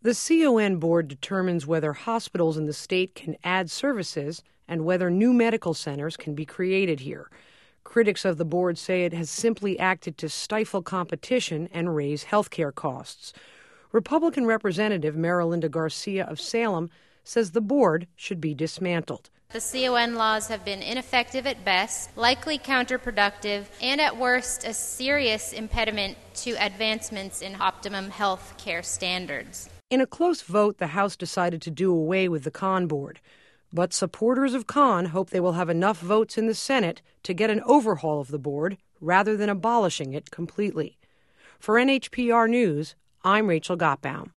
The CON board determines whether hospitals in the state can add services and whether new medical centers can be created here. Critics of the board say it has simply acted to stifle competition and raise health care costs. Republican Representative Marilinda Garcia of Salem says the board should be dismantled. The CON laws have been ineffective at best, likely counterproductive, and at worst a serious impediment to advancements in optimum health care standards. In a close vote, the House decided to do away with the Con board. But supporters of Con hope they will have enough votes in the Senate to get an overhaul of the board rather than abolishing it completely. For NHPR News, I'm Rachel Gottbaum.